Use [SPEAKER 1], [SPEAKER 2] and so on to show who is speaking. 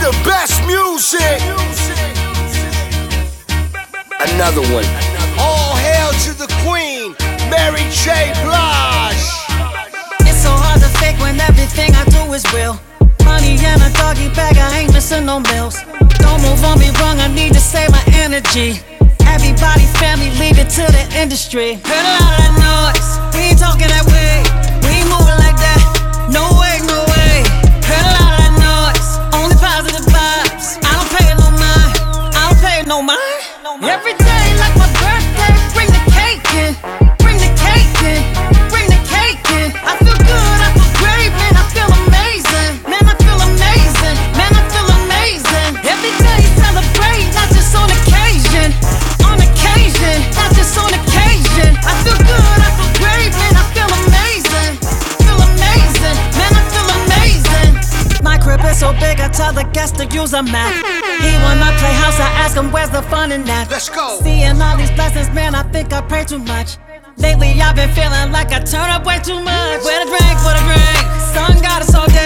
[SPEAKER 1] the best music. Another one. All hail to the queen, Mary J. Blige.
[SPEAKER 2] It's so hard to fake when everything I do is real. Money in a doggy bag, I ain't missing no meals. Don't move on me wrong, I need to save my energy. Everybody, family, leave it to the industry. Heard a lot of that noise, we ain't talking that way. We ain't moving like that, no way, no way. Heard a lot of that noise, only positive vibes. I don't pay it no mind, I don't pay it no mind. Every day like my birthday, bring the cake in. Bring the cake in, bring the cake in. I feel good, I feel great, man, I feel amazing. Man, I feel amazing, man, I feel amazing. Every day celebrate, not just on occasion. On occasion, not just on occasion. I feel good, I feel great, man, I feel amazing. Feel amazing, man, I feel amazing. My crib is so big, I tell the guests to use a map. He wanna play house, I ask him where's the fun in that.
[SPEAKER 1] Let's go.
[SPEAKER 2] Seeing all these blessings, man, I think I pray too much. Lately I've been feeling like I turn up way too much. Where the drink, sun got us all day.